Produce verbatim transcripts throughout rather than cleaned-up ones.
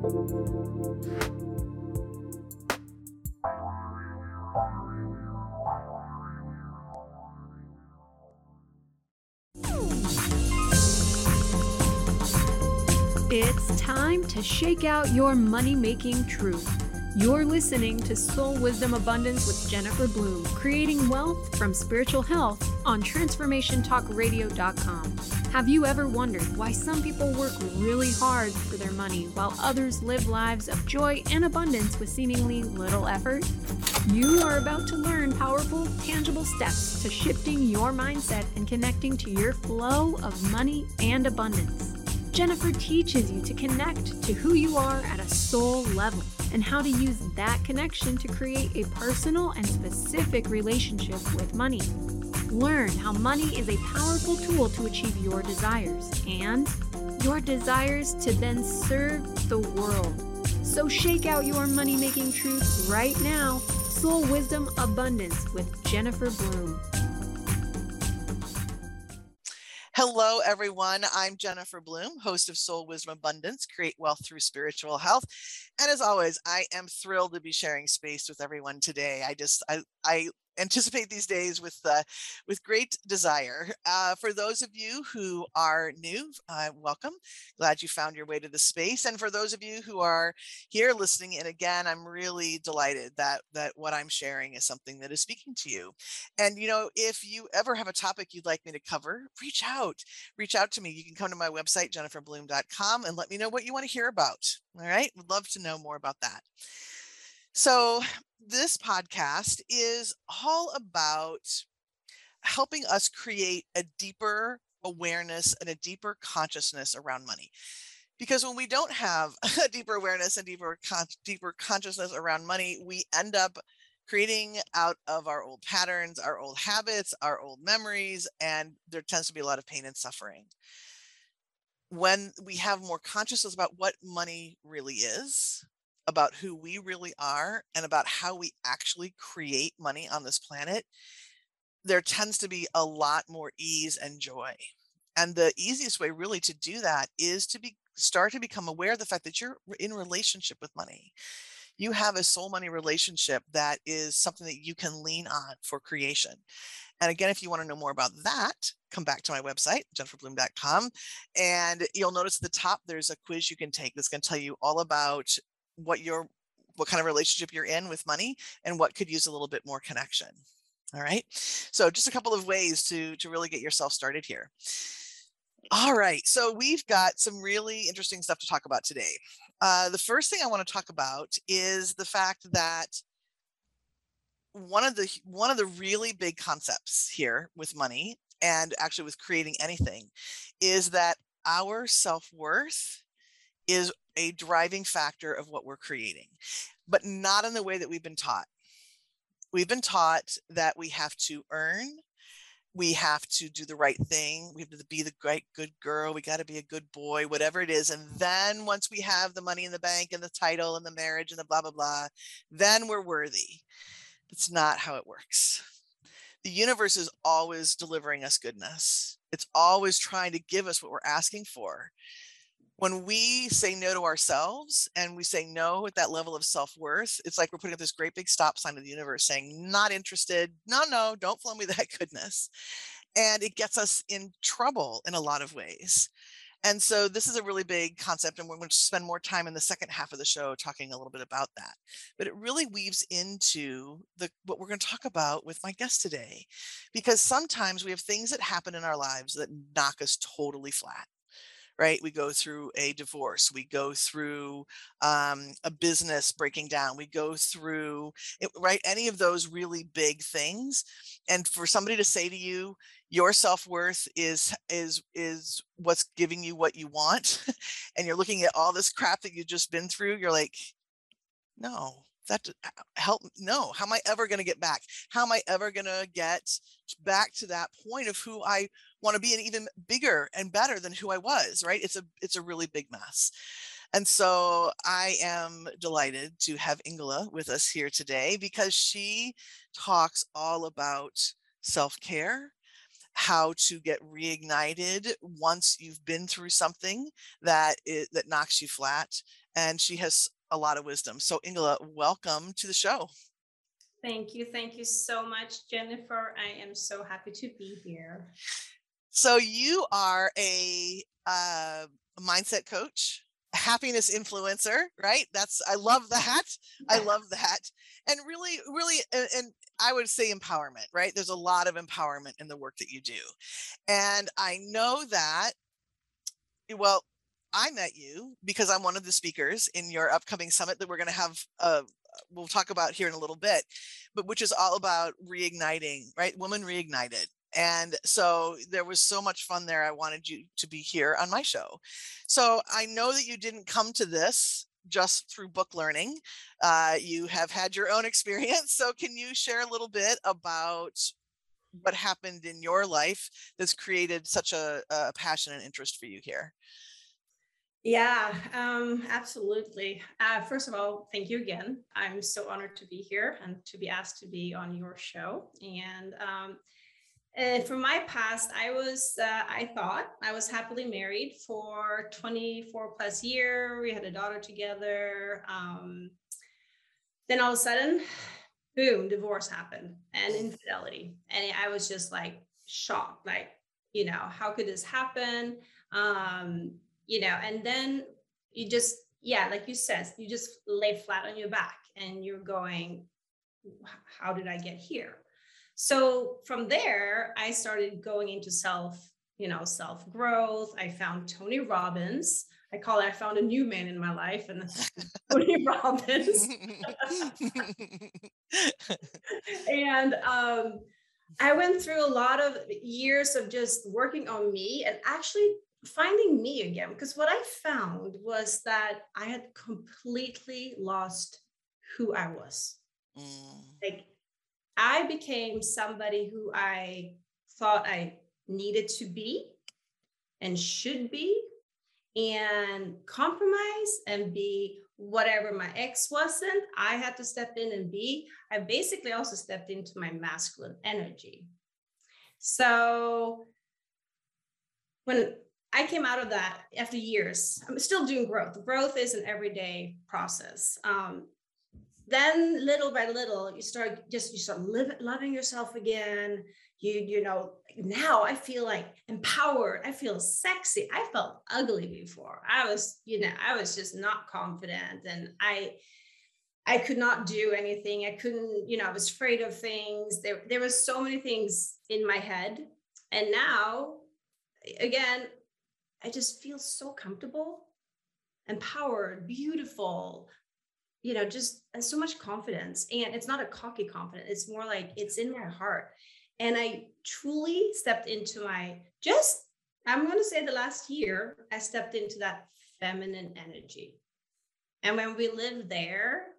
It's time to shake out your money-making truth. You're listening to Soul Wisdom Abundance with Jennifer Bloom, creating wealth from spiritual health on transformation talk radio dot com. Have you ever wondered why some people work really hard for their money while others live lives of joy and abundance with seemingly little effort? You are about to learn powerful, tangible steps to shifting your mindset and connecting to your flow of money and abundance. Jennifer teaches you to connect to who you are at a soul level and how to use that connection to create a personal and specific relationship with money. Learn how money is a powerful tool to achieve your desires and your desires to then serve the world. So shake out your money-making truth right now. Soul Wisdom Abundance with Jennifer Bloom. Hello, everyone. I'm Jennifer Bloom, host of Soul Wisdom Abundance, Create Wealth Through Spiritual Health. And as always, I am thrilled to be sharing space with everyone today. I just, I, I anticipate these days with uh, with great desire. Uh, for those of you who are new, uh, welcome. Glad you found your way to the space. And for those of you who are here listening in again, I'm really delighted that that what I'm sharing is something that is speaking to you. And, you know, if you ever have a topic you'd like me to cover, reach out. Reach out to me. You can come to my website, jennifer bloom dot com, and let me know what you want to hear about. All right. Would love to know more about that. So this podcast is all about helping us create a deeper awareness and a deeper consciousness around money. Because when we don't have a deeper awareness and deeper, con- deeper consciousness around money, we end up creating out of our old patterns, our old habits, our old memories, and there tends to be a lot of pain and suffering. When we have more consciousness about what money really is, about who we really are, and about how we actually create money on this planet, there tends to be a lot more ease and joy. And the easiest way really to do that is to be start to become aware of the fact that you're in relationship with money. You have a soul money relationship that is something that you can lean on for creation. And again, if you want to know more about that, come back to my website, jennifer bloom dot com. And you'll notice at the top, there's a quiz you can take that's going to tell you all about what your what kind of relationship you're in with money and what could use a little bit more connection. All right. So just a couple of ways to, to really get yourself started here. All right. So we've got some really interesting stuff to talk about today. Uh, the first thing I want to talk about is the fact that one of the one of the really big concepts here with money and actually with creating anything is that our self-worth is a driving factor of what we're creating, but not in the way that we've been taught. We've been taught that we have to earn, we have to do the right thing, we have to be the great good girl, we got to be a good boy, whatever it is. And then once we have the money in the bank and the title and the marriage and the blah, blah, blah, then we're worthy. That's not how it works. The universe is always delivering us goodness. It's always trying to give us what we're asking for. When we say no to ourselves and we say no at that level of self-worth, it's like we're putting up this great big stop sign of the universe saying, not interested. No, no, don't flow me that goodness. And it gets us in trouble in a lot of ways. And so this is a really big concept, and we're going to spend more time in the second half of the show talking a little bit about that. But it really weaves into the what we're going to talk about with my guest today, because sometimes we have things that happen in our lives that knock us totally flat. Right? We go through a divorce. We go through um, a business breaking down. We go through, it, right? Any of those really big things. And for somebody to say to you, your self-worth is, is, is what's giving you what you want. And you're looking at all this crap that you've just been through. You're like, no, that help. No, how am I ever going to get back? How am I ever going to get back to that point of who I want to be and even bigger and better than who I was, right? It's a, it's a really big mess. And so I am delighted to have Ingela with us here today because she talks all about self-care, how to get reignited once you've been through something that is, that knocks you flat, and she has a lot of wisdom. So Ingela, welcome to the show. Thank you. Thank you so much, Jennifer. I am so happy to be here. So you are a uh, mindset coach, happiness influencer, right? That's, I love that. I love that. And really, really, and, and I would say empowerment, right? There's a lot of empowerment in the work that you do. And I know that, well, I met you because I'm one of the speakers in your upcoming summit that we're going to have, uh, we'll talk about here in a little bit, but which is all about reigniting, right? Woman Reignited. And so there was so much fun there. I wanted you to be here on my show. So I know that you didn't come to this just through book learning. Uh, you have had your own experience. So can you share a little bit about what happened in your life that's created such a, a passion and interest for you here? Yeah, um, absolutely. Uh, first of all, thank you again. I'm so honored to be here and to be asked to be on your show. And um, And from my past, I was, uh, I thought I was happily married for twenty-four plus years. We had a daughter together. Um, then all of a sudden, boom, divorce happened and infidelity. And I was just like shocked, like, you know, how could this happen? Um, you know, and then you just, yeah, like you said, you just lay flat on your back and you're going, how did I get here? So from there, I started going into self, you know, self-growth. I found Tony Robbins. I call it, I found a new man in my life, and Tony Robbins. And um, I went through a lot of years of just working on me and actually finding me again, because what I found was that I had completely lost who I was. Mm. Like, I became somebody who I thought I needed to be and should be, and compromise and be whatever my ex wasn't. I had to step in and be. I basically also stepped into my masculine energy. So when I came out of that after years, I'm still doing growth. Growth is an everyday process. Um, Then little by little, you start just, you start live, loving yourself again. You, you know, now I feel like empowered. I feel sexy. I felt ugly before. I was, you know, I was just not confident, and I, I could not do anything. I couldn't, you know, I was afraid of things. There, there was so many things in my head. And now, again, I just feel so comfortable, empowered, beautiful, you know, just and so much confidence. And it's not a cocky confidence. It's more like it's in my heart. And I truly stepped into my, just, I'm going to say the last year, I stepped into that feminine energy. And when we live there,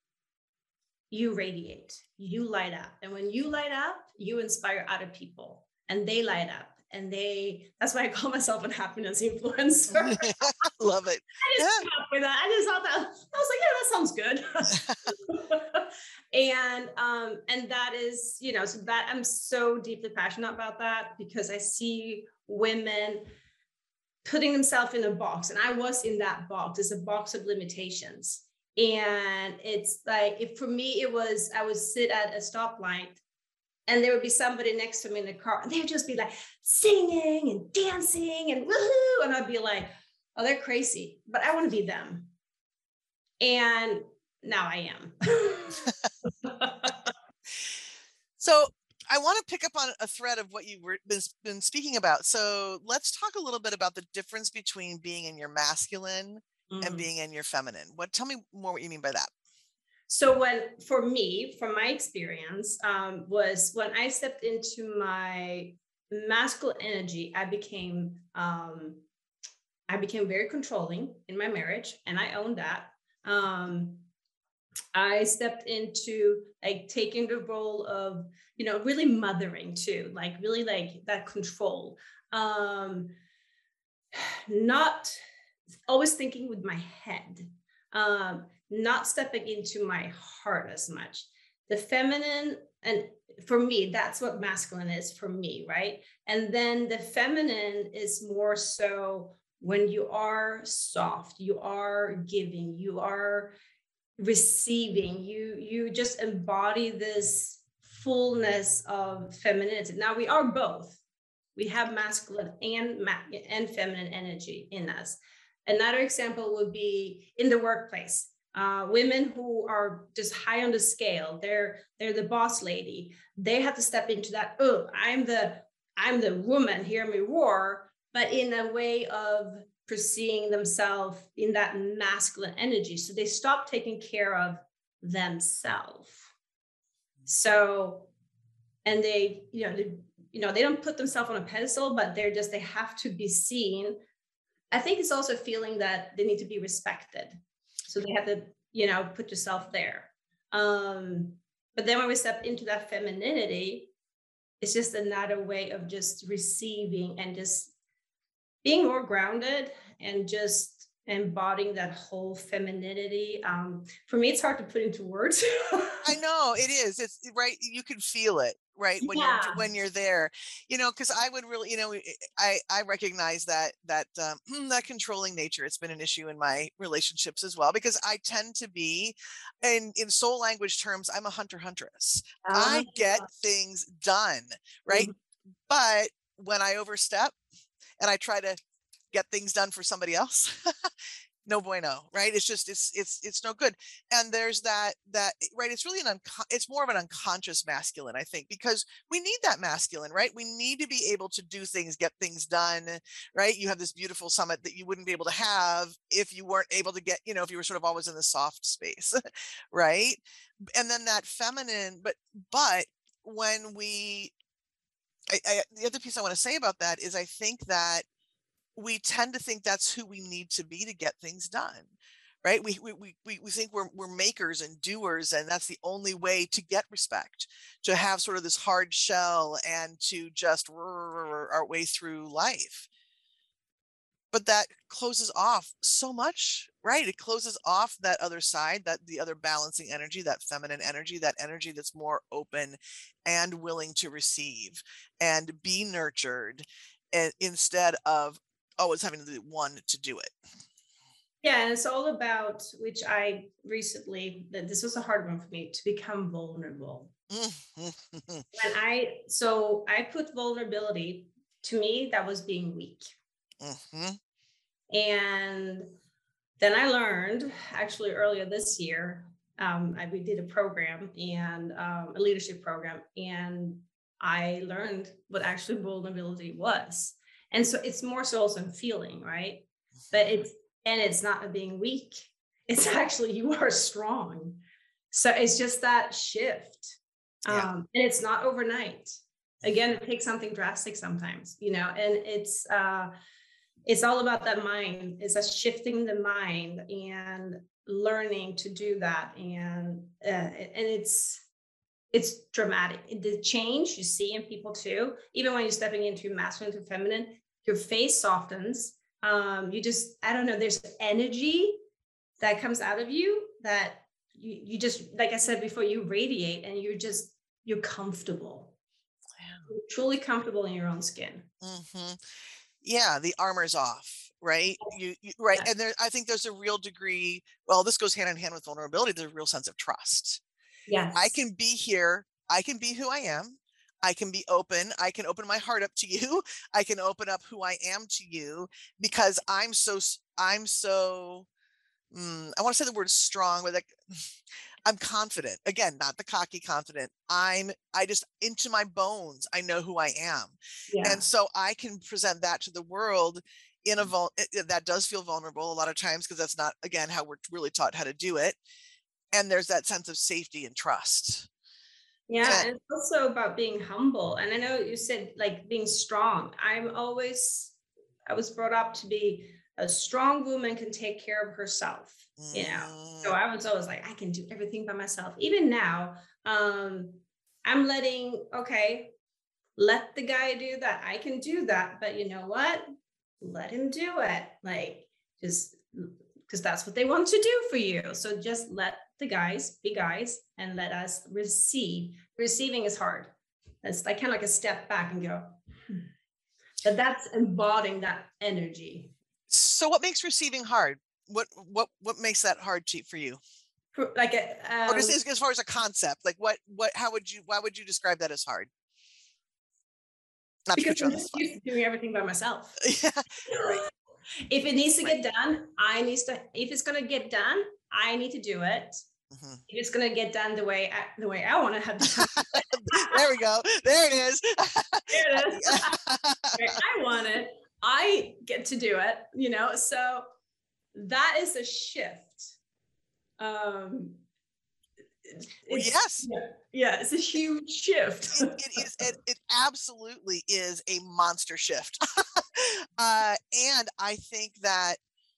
you radiate, you light up. And when you light up, you inspire other people, and they light up. And they, that's why I call myself a happiness influencer. Love it. I just came up with that. I just thought that, I was like, yeah, that sounds good. and, um, and that is, you know, so that I'm so deeply passionate about that, because I see women putting themselves in a box. And I was in that box. It's a box of limitations. And it's like, if for me, it was, I would sit at a stoplight, and there would be somebody next to me in the car, and they would just be like singing and dancing and woohoo. And I'd be like, oh, they're crazy, but I want to be them. And now I am. So I want to pick up on a thread of what you've been, been speaking about. So let's talk a little bit about the difference between being in your masculine mm. and being in your feminine. What, tell me more what you mean by that. So when, for me, from my experience, um, was when I stepped into my masculine energy, I became, um, I became very controlling in my marriage, and I own that. Um, I stepped into like taking the role of, you know, really mothering too, like really like that control, um, not always thinking with my head. Um, not stepping into my heart as much. The feminine, and for me, that's what masculine is for me, right? And then the feminine is more so when you are soft, you are giving, you are receiving, you you just embody this fullness of femininity. Now we are both. We have masculine and ma- and feminine energy in us. Another example would be in the workplace. Uh, women who are just high on the scale, they're they're the boss lady. They have to step into that. Oh, I'm the I'm the woman. Hear me roar, but in a way of perceiving themselves in that masculine energy. So they stop taking care of themselves. So, and they, you know, they, you know, they don't put themselves on a pedestal, but they're just, they have to be seen. I think it's also feeling that they need to be respected. So they have to, you know, put yourself there. Um, but then when we step into that femininity, it's just another way of just receiving and just being more grounded and just embodying that whole femininity. Um, for me, it's hard to put into words. I know it is. It's right. You can feel it, right? When Yeah. you're when you're there, you know, because I would really, you know, I I recognize that that um, that controlling nature. It's been an issue in my relationships as well, because I tend to be, in in soul language terms, I'm a hunter huntress. Uh, I get things done, right? mhm. But when I overstep and I try to get things done for somebody else, no bueno, right? It's just it's it's it's no good. And there's that that right. It's really an unco- it's more of an unconscious masculine, I think, because we need that masculine, right? We need to be able to do things, get things done, right? You have this beautiful summit that you wouldn't be able to have if you weren't able to get, you know, if you were sort of always in the soft space, right? And then that feminine, but but when we, I, I, the other piece I want to say about that is I think that we tend to think that's who we need to be to get things done, right? We we we we we think we're we're makers and doers, and that's the only way to get respect, to have sort of this hard shell and to just roar our way through life. But that closes off so much, right? It closes off that other side, that the other balancing energy, that feminine energy, that energy that's more open and willing to receive and be nurtured, and instead of always having the one to do it. Yeah, and it's all about, which I recently, that this was a hard one for me, to become vulnerable. When I, so I put vulnerability, to me, that was being weak. Mhm. And then I learned actually earlier this year, um, I, we did a program and um, a leadership program, and I learned what actually vulnerability was. And so it's more so also in feeling, right? But it's, and it's not being weak. It's actually, you are strong. So it's just that shift. Yeah. Um, and it's not overnight. Again, it takes something drastic sometimes, you know, and it's, uh, it's all about that mind. It's a shifting the mind and learning to do that. And, uh, and it's, it's dramatic. The change you see in people too, even when you're stepping into masculine to feminine, your face softens. Um, you just, I don't know, there's energy that comes out of you that you, you just, like I said before, you radiate and you're just, you're comfortable. You're truly comfortable in your own skin. Mm-hmm. Yeah, the armor's off, right? You, you right, Yes. and there, I think there's a real degree. Well, this goes hand in hand with vulnerability. There's a real sense of trust. Yes. I can be here. I can be who I am. I can be open. I can open my heart up to you. I can open up who I am to you, because I'm so I'm so. Mm, I want to say the word strong, but like, I'm confident. Again, not the cocky confident. I'm, I just, into my bones, I know who I am. Yeah. And so I can present that to the world in a vul that does feel vulnerable a lot of times, because that's not, again, how we're really taught how to do it. And there's that sense of safety and trust. Yeah, And and it's also about being humble. And I know you said like being strong. I'm always, I was brought up to be a strong woman can take care of herself, you know. So mm, I was always like, I can do everything by myself. Even now, um, I'm letting, okay, let the guy do that. I can do that. But you know what? Let him do it. Like, just because that's what they want to do for you. So just let the guys be guys and let us receive. Receiving is hard. It's like kind of like a step back and go, hmm. But that's embodying that energy. So what makes receiving hard? What what what makes that hard to, for you? For- Like a, Or um, just as, as far as a concept, like what what how would you why would you describe that as hard? Not to because put you I'm on the just spot. used to doing everything by myself. Yeah, right, If it needs to right. get done, I needs to. If it's gonna get done, I need to do it. Mhm. If it's gonna get done the way I, the way I want to have done, There we go. There it is. there it is. Yeah. The way I want it, I get to do it. You know, so that is a shift. Um, Well, it's yes, yeah, yeah, it's a huge shift. it, it is. It, it absolutely is a monster shift. uh, and I think that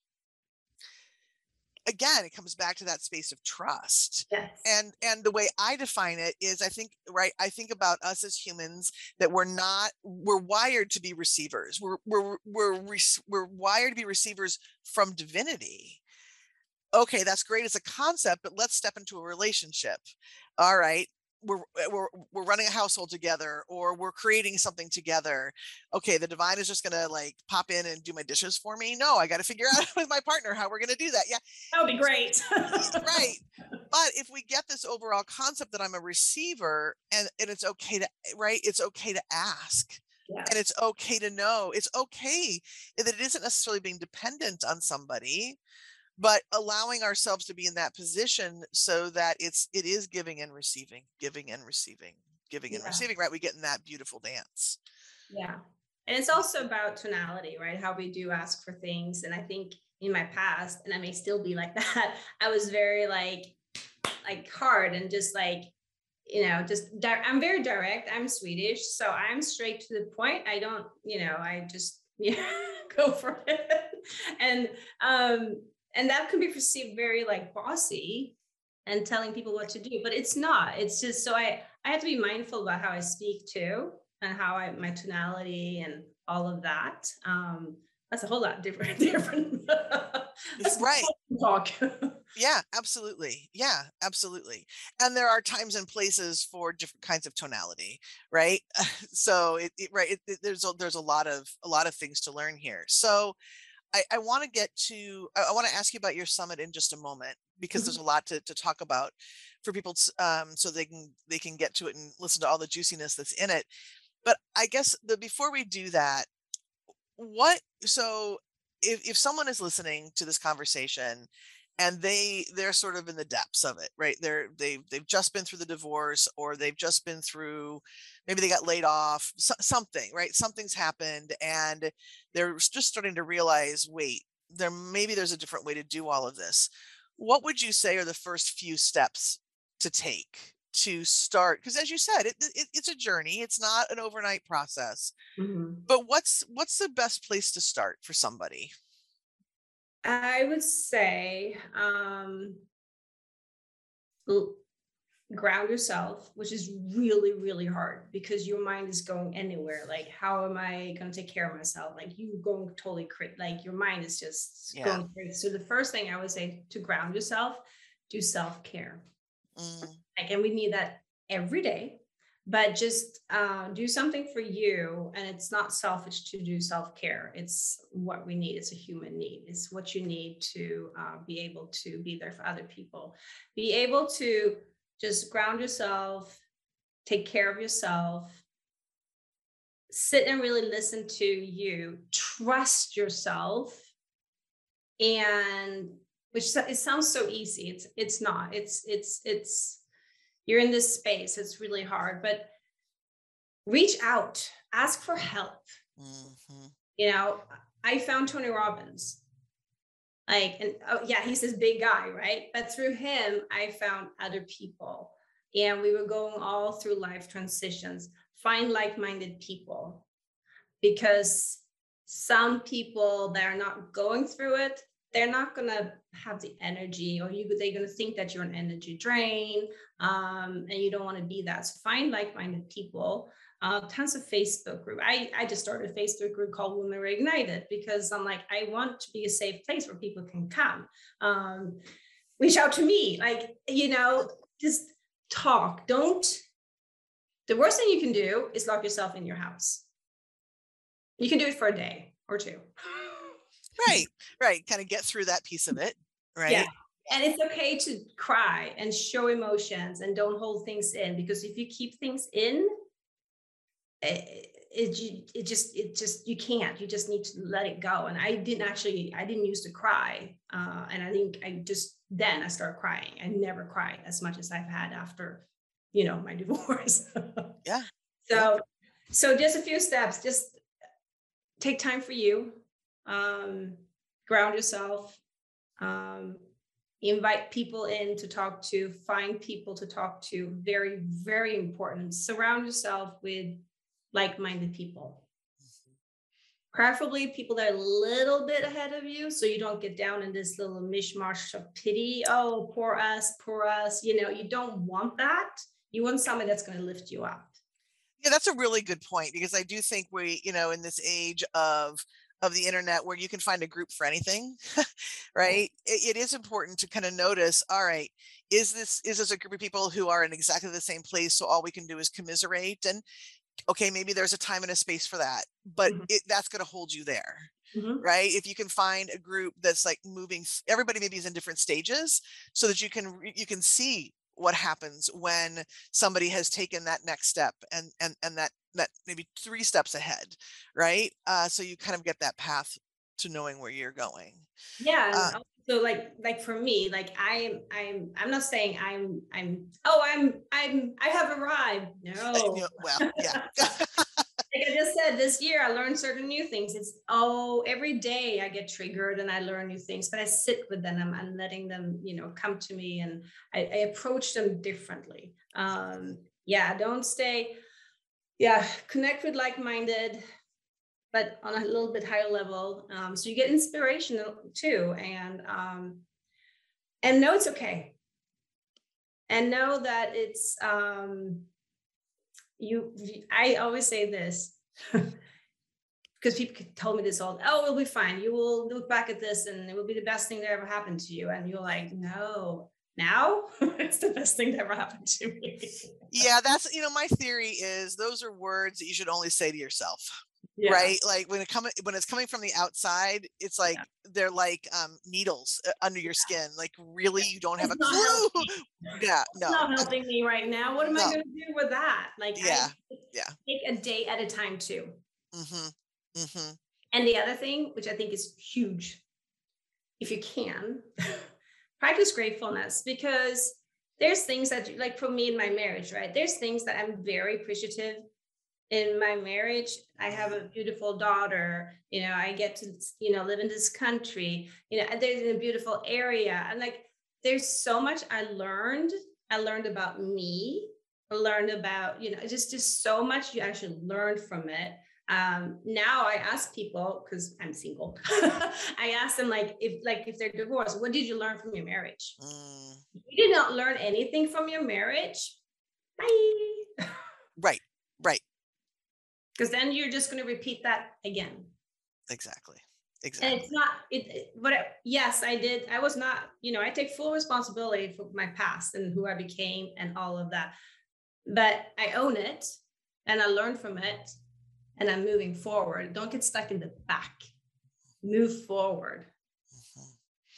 again, it comes back to that space of trust. Yes. And and the way I define it is, I think, right, I think about us as humans, that we're not, we're wired to be receivers. We're we're we're we're wired to be receivers from divinity. Okay, that's great as a concept, but let's step into a relationship. All right. We're, we're we're running a household together, or we're creating something together. Okay, the divine is just gonna like pop in and do my dishes for me. No, I got to figure out with my partner how we're gonna do that. Yeah, That would be great. right. But if we get this overall concept that I'm a receiver, and, and it's okay to, right, it's okay to ask. Yes. And it's okay to know. It's okay that it isn't necessarily being dependent on somebody, but allowing ourselves to be in that position so that it's it is giving and receiving, giving and receiving, giving and Yeah. receiving, right? We get in that beautiful dance. Yeah. And it's also about tonality, right? How we do ask for things. And I think in my past, and I may still be like that, I was very like, like hard and just like, you know, just di- I'm very direct. I'm Swedish, so I'm straight to the point. I don't, you know, I just yeah, go for it. And um, and that can be perceived very like bossy and telling people what to do, but it's not. It's just so I I have to be mindful about how I speak too, and how I my tonality and all of that. Um, that's a whole lot different. Different. That's Right. talk. Yeah, absolutely. Yeah, absolutely. And there are times and places for different kinds of tonality, right? So it, it right, it, it- there's a, there's a lot of a lot of things to learn here. So I, I want to get to I, I want to ask you about your summit in just a moment, because there's a lot to, to talk about for people to, um, so they can they can get to it and listen to all the juiciness that's in it. But I guess the before we do that, what so if, if someone is listening to this conversation and they they're sort of in the depths of it, right, they're they've they've just been through the divorce, or they've just been through, maybe they got laid off, so, something, right, something's happened, and they're just starting to realize, wait, there maybe there's a different way to do all of this. What would you say are the first few steps to take to start? Because as you said, it, it, it's a journey, it's not an overnight process. Mhm. But what's what's the best place to start for somebody? I would say um, l- ground yourself, which is really, really hard because your mind is going anywhere. Like, how am I going to take care of myself? Like, you going totally crazy. Like, your mind is just Yeah. going crazy. So, the first thing I would say to ground yourself, do self care. Mm, Like, and we need that every day. But just uh, do something for you, and it's not selfish to do self-care. It's what we need. It's a human need. It's what you need to uh, be able to be there for other people. Be able to just ground yourself, take care of yourself, sit and really listen to you, trust yourself, and which so- it sounds so easy. It's it's not. It's it's it's you're in this space. It's really hard, but reach out, ask for help. mhm. You know, I found Tony Robbins. Like, and oh yeah, he's this big guy, right? But through him, I found other people. And we were going all through life transitions, find like-minded people. Because some people that are not going through it, they're not gonna have the energy, or you they're gonna think that you're an energy drain, um, and you don't want to be that. So find like-minded people. Uh, tons of Facebook group. I, I just started a Facebook group called Women Reignited because I'm like, I want to be a safe place where people can come. Um, reach out to me, like, you know, just talk. Don't, the worst thing you can do is lock yourself in your house. You can do it for a day or two. Right, right. Kind of get through that piece of it, right? Yeah. And it's okay to cry and show emotions and don't hold things in, because if you keep things in, it, it, it just, it just, you can't, you just need to let it go. And I didn't actually, I didn't used to cry. Uh, and I think I just, then I started crying. I never cried as much as I've had after, you know, my divorce. Yeah. So, yeah. so just a few steps, just take time for you, um, ground yourself, um, invite people in to talk to, find people to talk to. Very, very important. Surround yourself with like-minded people. Preferably people that are a little bit ahead of you, so you don't get down in this little mishmash of pity. Oh, poor us, poor us. You know, you don't want that. You want somebody that's going to lift you up. Yeah, that's a really good point, because I do think we, you know, in this age of of the internet where you can find a group for anything, right? It, it is important to kind of notice, all right, is this is this a group of people who are in exactly the same place? So all we can do is commiserate, and okay, maybe there's a time and a space for that, but Mhm. it, that's going to hold you there. Mhm. Right? If you can find a group that's like moving, everybody maybe is in different stages, so that you can you can see what happens when somebody has taken that next step, and and and that that maybe three steps ahead, right? Uh, so you kind of get that path to knowing where you're going. Yeah, Uh, and also like like for me, like I'm I'm I'm not saying I'm I'm oh I'm I'm I have arrived. you No. know, well, yeah. Like I just said, this year I learned certain new things. It's oh, every day I get triggered and I learn new things, but I sit with them and letting them, you know, come to me, and I, I approach them differently. Um, yeah, don't stay, yeah, connect with like-minded, but on a little bit higher level. Um, so you get inspiration too, and um, and know it's okay, and know that it's um, you. I always say this. Because people told me this all, oh, we'll be fine. You will look back at this and it will be the best thing that ever happened to you. And you're like, no, now it's the best thing that ever happened to me. Yeah, that's, you know, my theory is those are words that you should only say to yourself. Yeah. Right? Like when it coming when it's coming from the outside, it's like Yeah. they're like um, needles uh, under your skin. Like, really, Yeah. you don't have It's a not clue. helping. Yeah, It's no, not helping me right now. What am I no, going to do with that? Like yeah, I yeah. take a day at a time too. Mm-hmm. Mm-hmm. And the other thing, which I think is huge, if you can, practice gratefulness, because there's things that, like for me in my marriage, right? There's things that I'm very appreciative in my marriage. I have a beautiful daughter, you know, I get to, you know, live in this country, you know, there's in a beautiful area. And like, there's so much I learned. I learned about me. I learned about, you know, just, just so much you actually learned from it. Um, now I ask people, because I'm single, I ask them like, if like, if they're divorced, what did you learn from your marriage? Mm. You did not learn anything from your marriage. Bye. Right, right. Because then you're just going to repeat that again. Exactly. Exactly. And it's not it, it but it, yes, I did. I was not, you know, I take full responsibility for my past and who I became and all of that. But I own it and I learned from it and I'm moving forward. Don't get stuck in the back. Move forward. Mm-hmm.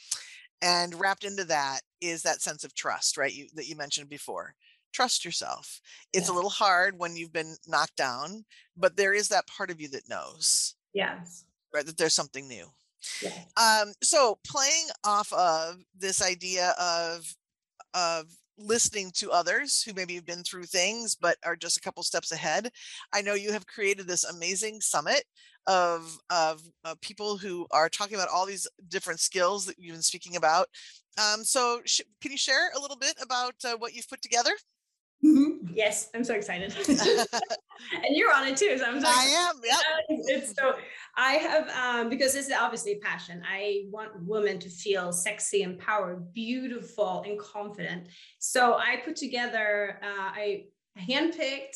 And wrapped into that is that sense of trust, right? You that you mentioned before. Trust yourself. It's Yes. a little hard when you've been knocked down, but there is that part of you that knows. Yes. Right, that there's something new. Yes. Um, so playing off of this idea of of listening to others who maybe have been through things but are just a couple steps ahead, I know you have created this amazing summit of of uh, people who are talking about all these different skills that you've been speaking about. Um, so sh- can you share a little bit about uh, what you've put together? Mm-hmm. Yes, I'm so excited. And you're on it too. So I'm so I excited. am. Yep. It's so I have um because this is obviously passion. I want women to feel sexy, empowered, beautiful, and confident. So I put together uh, I handpicked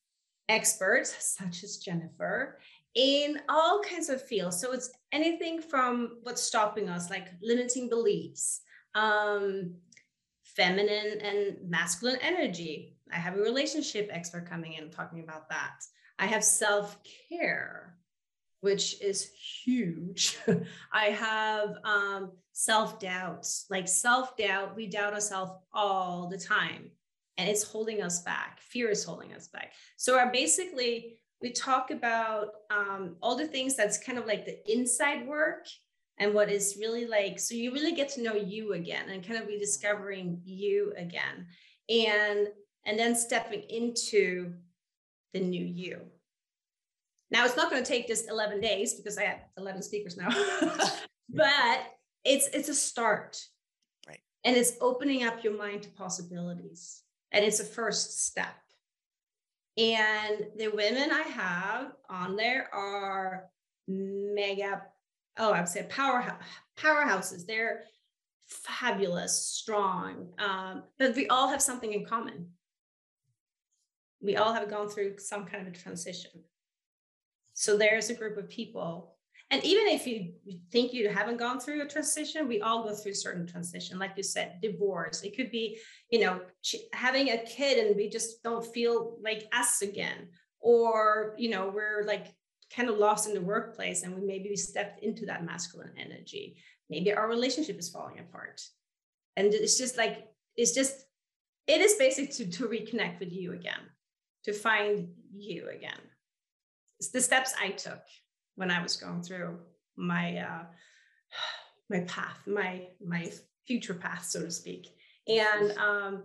experts such as Jennifer in all kinds of fields. So it's anything from what's stopping us, like limiting beliefs, um, feminine and masculine energy. I have a relationship expert coming in talking about that. I have self-care. which is huge. I have um, self-doubt, like self-doubt. We doubt ourselves all the time, and it's holding us back. Fear is holding us back. So our basically, we talk about um, all the things that's kind of like the inside work and what is really like, so you really get to know you again and kind of rediscovering you again. And, and then stepping into the new you. Now, it's not going to take just eleven days because I have eleven speakers now, but it's, it's a start. Right. And it's opening up your mind to possibilities. And it's a first step. And the women I have on there are mega, oh, I would say power, powerhouses. They're fabulous, strong, um, but we all have something in common. We all have gone through some kind of a transition. So there's a group of people. And even if you think you haven't gone through a transition, we all go through certain transition. Like you said, divorce. It could be, you know, having a kid and we just don't feel like us again. Or, you know, we're like kind of lost in the workplace and we maybe we stepped into that masculine energy. Maybe our relationship is falling apart. And it's just like, it's just, it is basically to, to reconnect with you again, to find you again. It's the steps I took when I was going through my uh, my path, my my future path, so to speak. And um,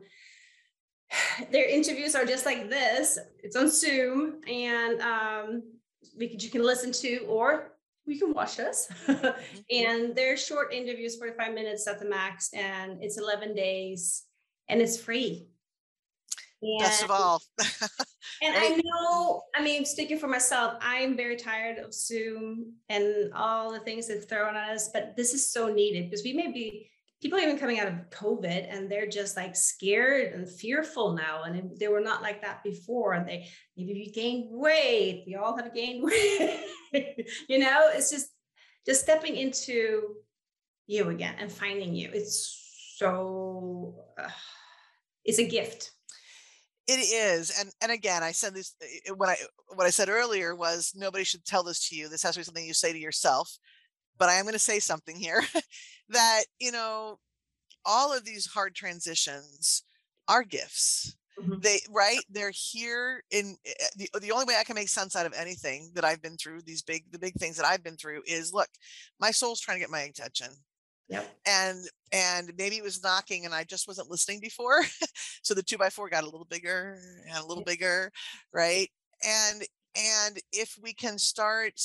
their interviews are just like this. It's on Zoom, and um, we could, you can listen to, or you can watch us. And they're short interviews, forty-five minutes at the max, and it's eleven days, and it's free. And, Best of all. And I know, I mean, speaking for myself, I'm very tired of Zoom and all the things that's thrown at us, but this is so needed because we may be, people are even coming out of COVID and they're just like scared and fearful now. And they were not like that before. And they, maybe we gained weight. We all have gained weight. You know, it's just, just stepping into you again and finding you. It's so, uh, it's a gift. It is. And and again, I said this, what I what I said earlier was nobody should tell this to you. This has to be something you say to yourself. But I am going to say something here that, you know, all of these hard transitions are gifts. Mm-hmm. They right. They're here in the, the only way I can make sense out of anything that I've been through, these big, the big things that I've been through is, look, my soul's trying to get my attention. Yep. And and maybe it was knocking and I just wasn't listening before. So the two by four got a little bigger and a little yep. bigger, right? And and if we can start,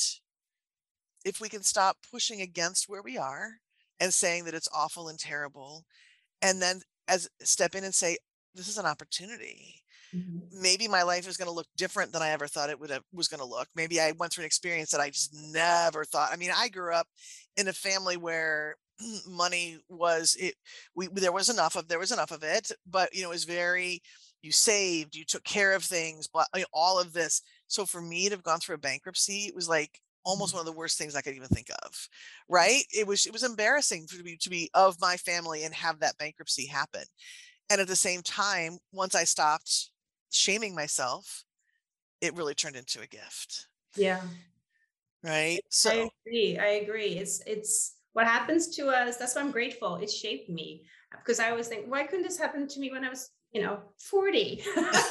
if we can stop pushing against where we are and saying that it's awful and terrible, and then as step in and say, this is an opportunity. Mm-hmm. Maybe my life is going to look different than I ever thought it would have, was going to look. Maybe I went through an experience that I just never thought. I mean, I grew up in a family where money was it we there was enough of there was enough of it, but you know, it was very, you saved, you took care of things, but you know, all of this. So for me to have gone through a bankruptcy, it was like almost one of the worst things I could even think of, right? It was it was embarrassing to be to be of my family and have that bankruptcy happen. And at the same time, once I stopped shaming myself, it really turned into a gift. Yeah. Right. So I agree. I agree. It's it's what happens to us. That's why I'm grateful. It shaped me, because I always think, why couldn't this happen to me when I was, you know, forty?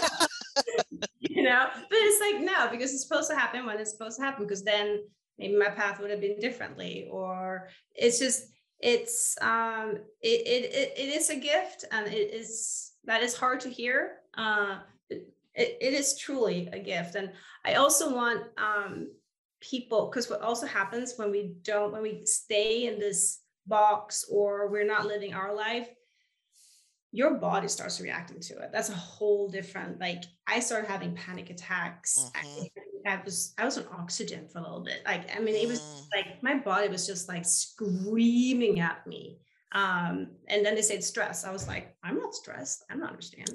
You know, but it's like, no, because it's supposed to happen when it's supposed to happen, because then maybe my path would have been differently. Or it's just, it's, um, it, it, it, it is a gift, and it is, that is hard to hear. Uh, it, it is truly a gift. And I also want, um, people, because what also happens when we don't, when we stay in this box or we're not living our life, your body starts reacting to it. That's a whole different, like, I started having panic attacks. Mm-hmm. I, I was, I was on oxygen for a little bit. Like, I mean, it was mm. like, my body was just like screaming at me. Um, and then they said stress. I was like, I'm not stressed. I don't understand.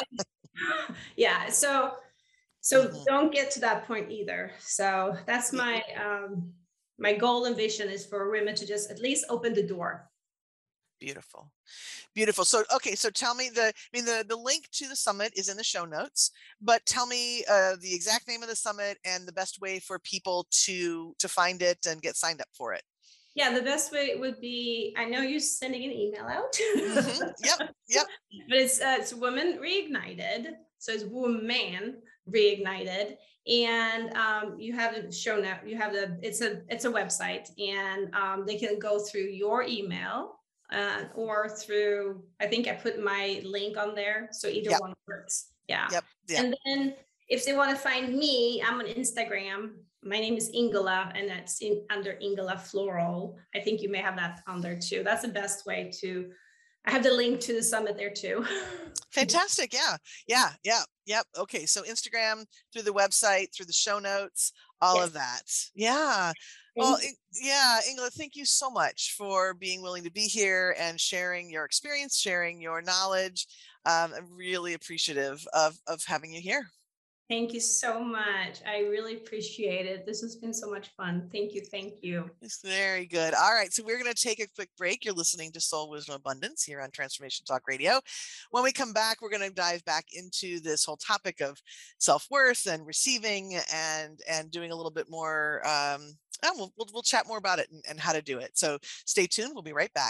Yeah. So, So mm-hmm. don't get to that point either. So that's my um, my goal and vision, is for women to just at least open the door Beautiful. Beautiful. So, okay. So tell me the, I mean, the, the link to the summit is in the show notes, but tell me uh, the exact name of the summit and the best way for people to, to find it and get signed up for it. Yeah, the best way would be, I know you're sending an email out. Mm-hmm. Yep. Yep. But it's, uh, it's Women Reignited. So it's Woman Reignited. And um, you have a show note, you have the, it's a, it's a website, and um, they can go through your email uh, or through, I think I put my link on there. So either yep. one works. Yeah. Yep. Yep. And then if they want to find me, I'm on Instagram. My name is Ingela, and that's in, under Ingela Floral. I think you may have that on there too. That's the best way to, I have the link to the summit there too. Fantastic. Yeah. Yeah. Yeah. Yep. Okay. So Instagram, through the website, through the show notes, all yes. of that. Yeah. Well, yeah, Ingela, thank you so much for being willing to be here and sharing your experience, sharing your knowledge. Um, I'm really appreciative of, of having you here. Thank you so much. I really appreciate it. This has been so much fun. Thank you. Thank you. It's very good. All right. So we're going to take a quick break. You're listening to Soul Wisdom Abundance here on Transformation Talk Radio. When we come back, we're going to dive back into this whole topic of self-worth and receiving and, and doing a little bit more. Um, and we'll, we'll, we'll chat more about it and, and how to do it. So stay tuned. We'll be right back.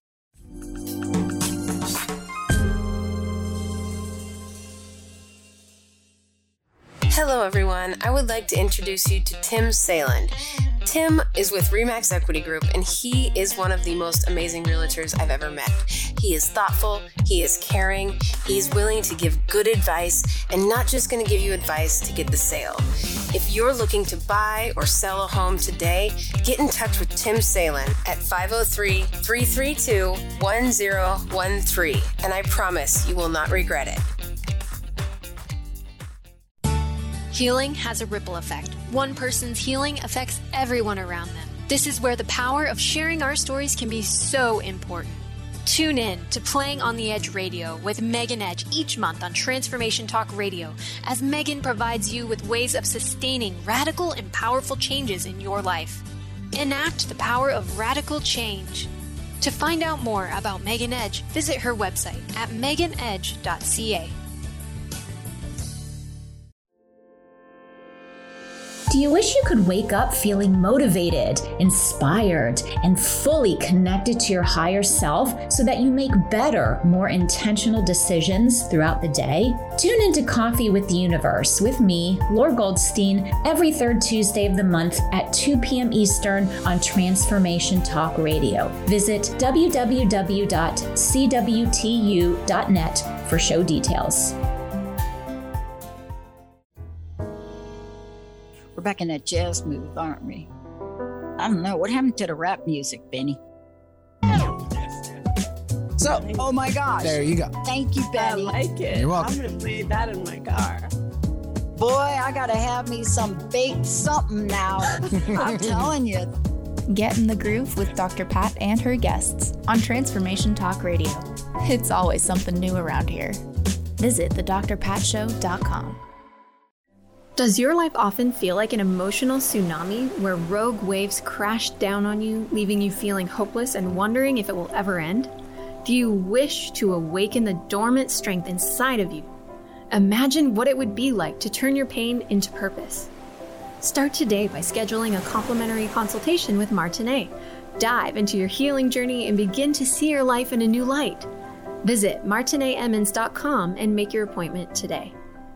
Hello, everyone. I would like to introduce you to Tim Saland. Tim is with Remax Equity Group, and he is one of the most amazing realtors I've ever met. He is thoughtful, he is caring, he's willing to give good advice, and not just going to give you advice to get the sale. If you're looking to buy or sell a home today, get in touch with Tim Saland at five oh three, three three two, one oh one three, and I promise you will not regret it. Healing has a ripple effect. One person's healing affects everyone around them. This is where the power of sharing our stories can be so important. Tune in to Playing on the Edge Radio with Megan Edge each month on Transformation Talk Radio, as Megan provides you with ways of sustaining radical and powerful changes in your life. Enact the power of radical change. To find out more about Megan Edge, visit her website at megan edge dot c a. Do you wish you could wake up feeling motivated, inspired, and fully connected to your higher self so that you make better, more intentional decisions throughout the day? Tune into Coffee with the Universe with me, Laura Goldstein, every third Tuesday of the month at two p.m. Eastern on Transformation Talk Radio. Visit w w w dot c w t u dot net for show details. We're back in that jazz mood, aren't we? I don't know. What happened to the rap music, Benny? So, oh my gosh. There you go. Thank you, Benny. I like it. You're welcome. I'm going to play that in my car. Boy, I got to have me some baked something now. I'm telling you. Get in the groove with Doctor Pat and her guests on Transformation Talk Radio. It's always something new around here. Visit the dr pat show dot com. Does your life often feel like an emotional tsunami where rogue waves crash down on you, leaving you feeling hopeless and wondering if it will ever end? Do you wish to awaken the dormant strength inside of you? Imagine what it would be like to turn your pain into purpose. Start today by scheduling a complimentary consultation with Martinet. Dive into your healing journey and begin to see your life in a new light. Visit martinet emmons dot com and make your appointment today.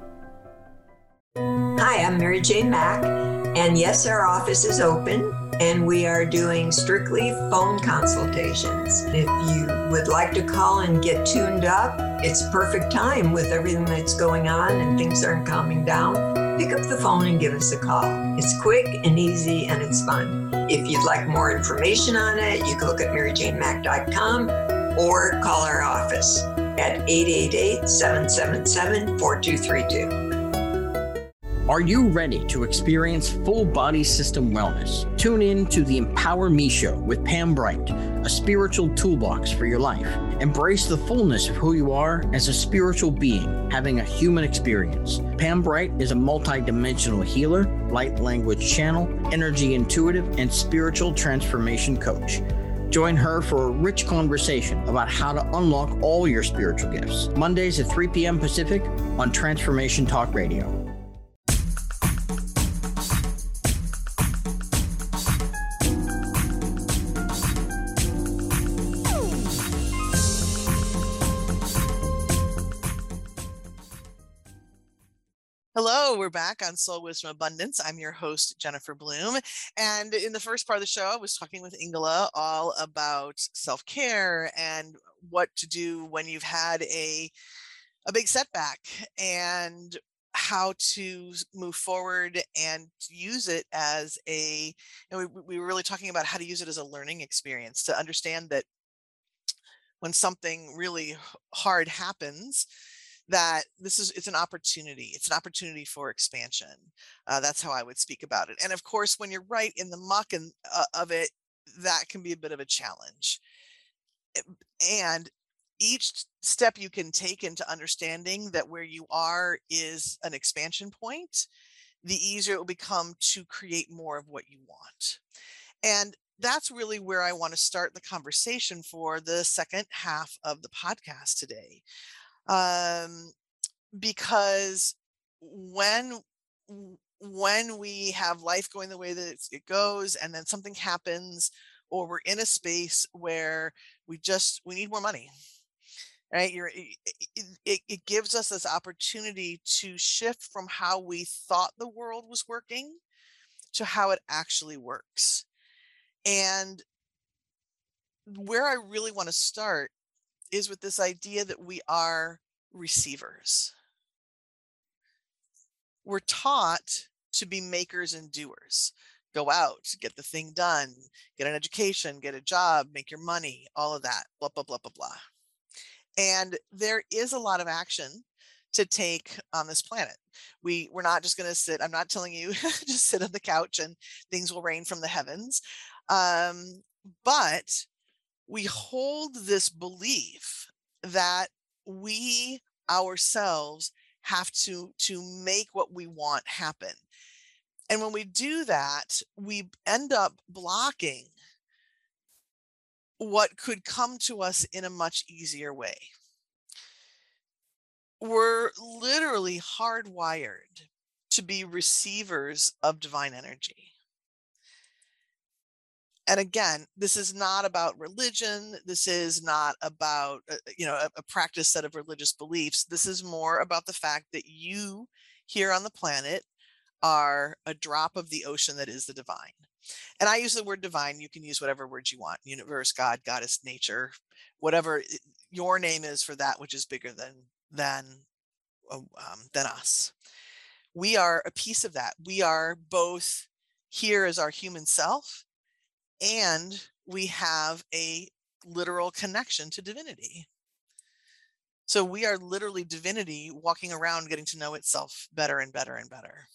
Hi, I'm Mary Jane Mack, and yes, our office is open, and we are doing strictly phone consultations. If you would like to call and get tuned up, it's perfect time with everything that's going on and things aren't calming down. Pick up the phone and give us a call. It's quick and easy, and it's fun. If you'd like more information on it, you can look at mary jane mack dot com or call our office at eight eight eight, seven seven seven, four two three two. Are you ready to experience full body system wellness? Tune in to the Empower Me Show with Pam Bright, a spiritual toolbox for your life. Embrace the fullness of who you are as a spiritual being, having a human experience. Pam Bright is a multidimensional healer, light language channel, energy intuitive, and spiritual transformation coach. Join her for a rich conversation about how to unlock all your spiritual gifts. Mondays at three p.m. Pacific on Transformation Talk Radio. Hello, we're back on Soul Wisdom Abundance. I'm your host, Jennifer Bloom. And in the first part of the show, I was talking with Ingela all about self-care and what to do when you've had a, a big setback and how to move forward and use it as a, you know, we, we were really talking about how to use it as a learning experience, to understand that when something really hard happens, that this is, it's an opportunity. It's an opportunity for expansion. Uh, that's how I would speak about it. And of course, when you're right in the muck and, uh, of it, that can be a bit of a challenge. And each step you can take into understanding that where you are is an expansion point, the easier it will become to create more of what you want. And that's really where I want to start the conversation for the second half of the podcast today. Um, because when, when we have life going the way that it goes, and then something happens, or we're in a space where we just, we need more money, right? You're, it, it, it gives us this opportunity to shift from how we thought the world was working to how it actually works. And where I really want to start is with this idea that we are receivers. We're taught to be makers and doers. Go out, get the thing done, get an education, get a job, make your money, all of that, blah, blah, blah, blah, blah. And there is a lot of action to take on this planet. We, we're not just going to sit, I'm not telling you just sit on the couch and things will rain from the heavens. Um, but we hold this belief that we ourselves have to, to make what we want happen. And when we do that, we end up blocking what could come to us in a much easier way. We're literally hardwired to be receivers of divine energy. And again, this is not about religion. This is not about, uh, you know, a, a practice set of religious beliefs. This is more about the fact that you here on the planet are a drop of the ocean that is the divine. And I use the word divine. You can use whatever words you want: universe, God, goddess, nature, whatever your name is for that which is bigger than than um, than us. We are a piece of that. We are both here as our human self, and we have a literal connection to divinity. So we are literally divinity walking around getting to know itself better and better and better.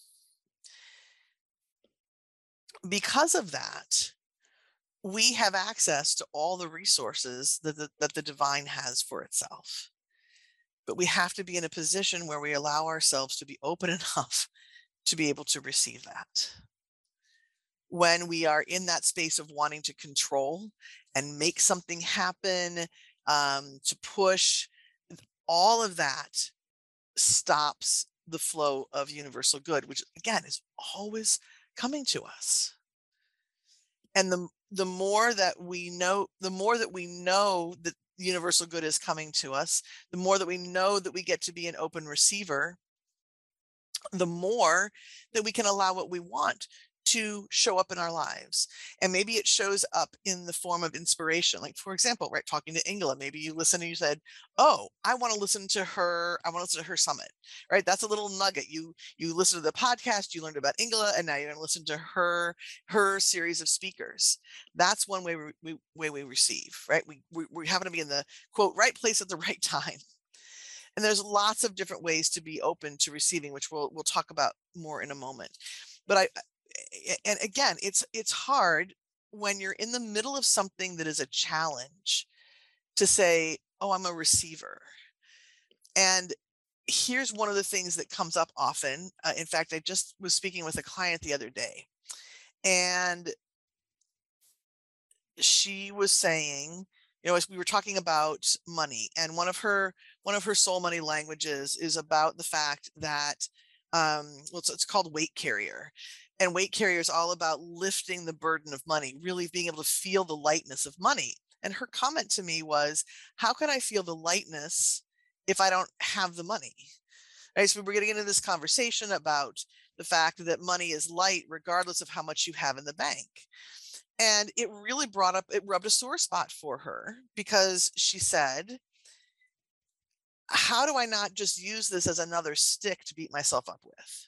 Because of that, we have access to all the resources that the, that the divine has for itself. But we have to be in a position where we allow ourselves to be open enough to be able to receive that. When we are in that space of wanting to control and make something happen, um, to push, all of that stops the flow of universal good, which again is always coming to us. And the, the more that we know, the more that we know that universal good is coming to us, the more that we know that we get to be an open receiver, the more that we can allow what we want to show up in our lives. And maybe it shows up in the form of inspiration. Like, for example, right, talking to Ingela, maybe you listen and you said, oh, I want to listen to her. I want to listen to her summit, right? That's a little nugget. You, you listen to the podcast, you learned about Ingela, and now you're going to listen to her, her series of speakers. That's one way we, we way we receive, right? We, we, we happen to be in the quote, right place at the right time. And there's lots of different ways to be open to receiving, which we'll, we'll talk about more in a moment. But I, and again, it's it's hard when you're in the middle of something that is a challenge to say, oh, I'm a receiver. And here's one of the things that comes up often. Uh, in fact, I just was speaking with a client the other day, and she was saying, you know, as we were talking about money, and one of her one of her soul money languages is about the fact that um, well, it's, it's called weight carrier, and weight carrier is all about lifting the burden of money, really being able to feel the lightness of money. And her comment to me was, "How can I feel the lightness if I don't have the money?" Right. So we're getting into this conversation about the fact that money is light regardless of how much you have in the bank. And it really brought up, it rubbed a sore spot for her, because she said, how do I not just use this as another stick to beat myself up with?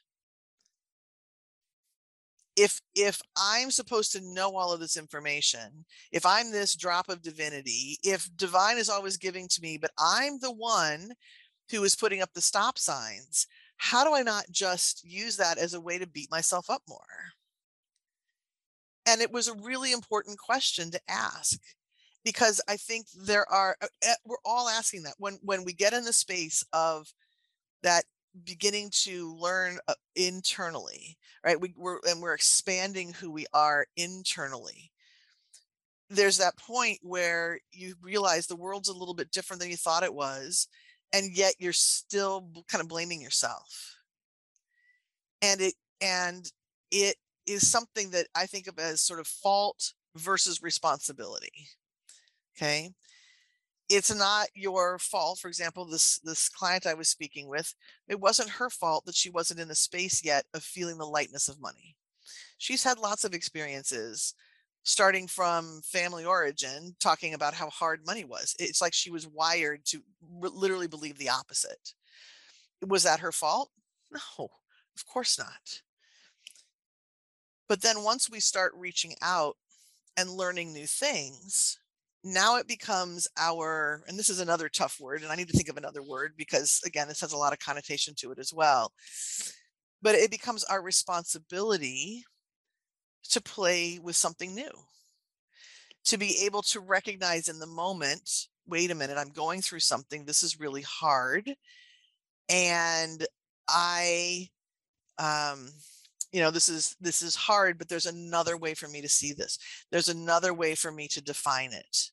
If, if I'm supposed to know all of this information, if I'm this drop of divinity, if divine is always giving to me, but I'm the one who is putting up the stop signs, how do I not just use that as a way to beat myself up more? And it was a really important question to ask, because I think there are, we're all asking that when, when we get in the space of that beginning to learn uh, internally, right? We, we're, and we're expanding who we are internally. There's that point where you realize the world's a little bit different than you thought it was, and yet you're still kind of blaming yourself. And it, and it, is something that I think of as sort of fault versus responsibility. Okay. It's not your fault. For example, this, this client I was speaking with, it wasn't her fault that she wasn't in the space yet of feeling the lightness of money. She's had lots of experiences, starting from family origin, talking about how hard money was. It's like she was wired to r- literally believe the opposite. Was that her fault? No, of course not. But then once we start reaching out and learning new things, now it becomes our, and this is another tough word, and I need to think of another word because, again, this has a lot of connotation to it as well. But it becomes our responsibility to play with something new, to be able to recognize in the moment, wait a minute, I'm going through something. This is really hard. And I, um, you know, this is, this is hard, but there's another way for me to see this. There's another way for me to define it.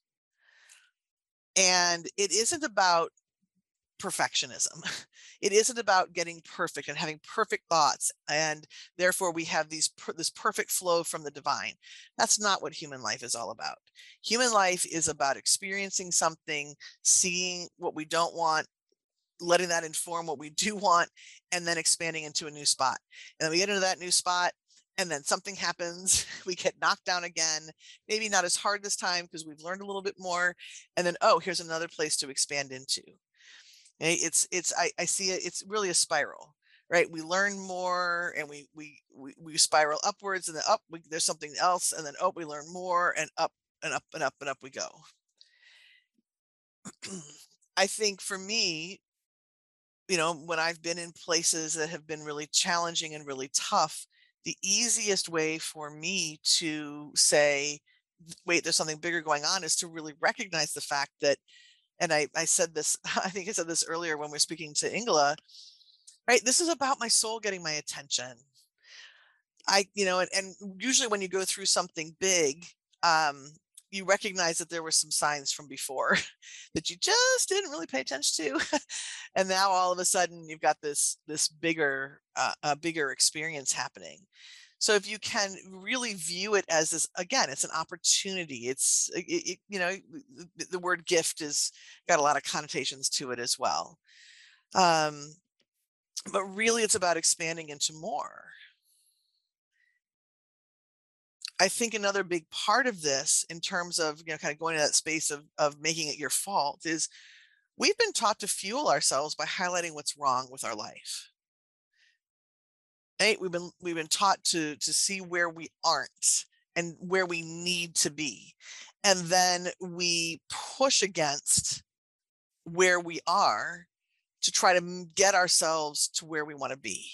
And it isn't about perfectionism. It isn't about getting perfect and having perfect thoughts, and therefore we have these this perfect flow from the divine. That's not what human life is all about. Human life is about experiencing something, seeing what we don't want, letting that inform what we do want, and then expanding into a new spot. And then we get into that new spot, and then something happens, we get knocked down again, maybe not as hard this time because we've learned a little bit more. And then, oh, here's another place to expand into. It's, it's, I, I see it, it's really a spiral, right? We learn more and we, we, we, we spiral upwards, and then up, we, there's something else. And then, oh, we learn more, and up and up and up and up we go. I think for me, you know, when I've been in places that have been really challenging and really tough, the easiest way for me to say, wait, there's something bigger going on, is to really recognize the fact that, and I, I said this, I think I said this earlier when we we're speaking to Ingela, right? This is about my soul getting my attention. I, you know, and, and usually when you go through something big, um, you recognize that there were some signs from before that you just didn't really pay attention to. And now all of a sudden you've got this, this bigger, uh, a bigger experience happening. So if you can really view it as this, again, it's an opportunity. It's, it, it, you know, the, the word gift is got a lot of connotations to it as well. Um, but really it's about expanding into more. I think another big part of this, in terms of, you know, kind of going to that space of, of making it your fault, is we've been taught to fuel ourselves by highlighting what's wrong with our life. Right? We've been, we've been taught to, to see where we aren't and where we need to be. And then we push against where we are to try to get ourselves to where we want to be.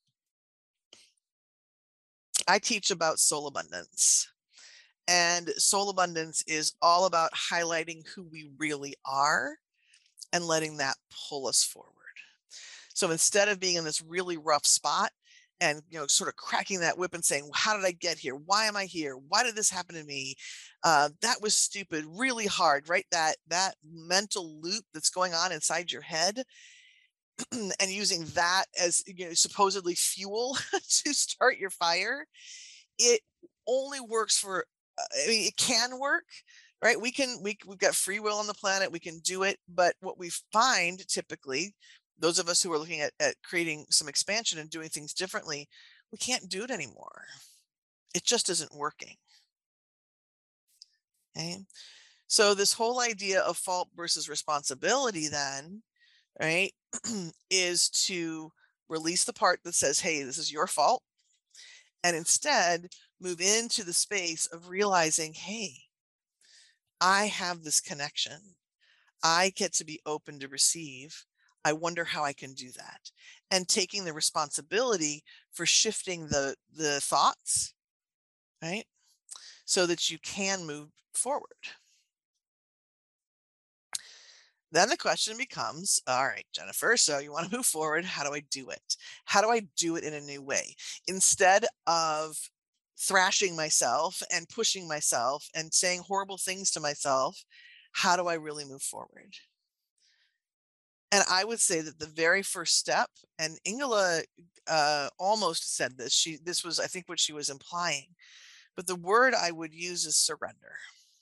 I teach about soul abundance, and soul abundance is all about highlighting who we really are and letting that pull us forward. So instead of being in this really rough spot and, you know, sort of cracking that whip and saying, well, how did I get here? Why am I here? Why did this happen to me? Uh, that was stupid, really hard, right? That, that mental loop that's going on inside your head, and using that as, you know, supposedly fuel to start your fire. It only works for, I mean, it can work, right? We can, we, we've got free will on the planet. We can do it. But what we find typically, those of us who are looking at, at creating some expansion and doing things differently, we can't do it anymore. It just isn't working. Okay. So this whole idea of fault versus responsibility then, right, is to release the part that says, hey, this is your fault. And instead move into the space of realizing, hey, I have this connection. I get to be open to receive. I wonder how I can do that. And taking the responsibility for shifting the, the thoughts, right? So that you can move forward. Then the question becomes, all right, Jennifer, so you want to move forward. How do I do it? How do I do it in a new way? Instead of thrashing myself and pushing myself and saying horrible things to myself, how do I really move forward? And I would say that the very first step, and Ingela uh, almost said this, she, this was, I think, what she was implying, but the word I would use is surrender.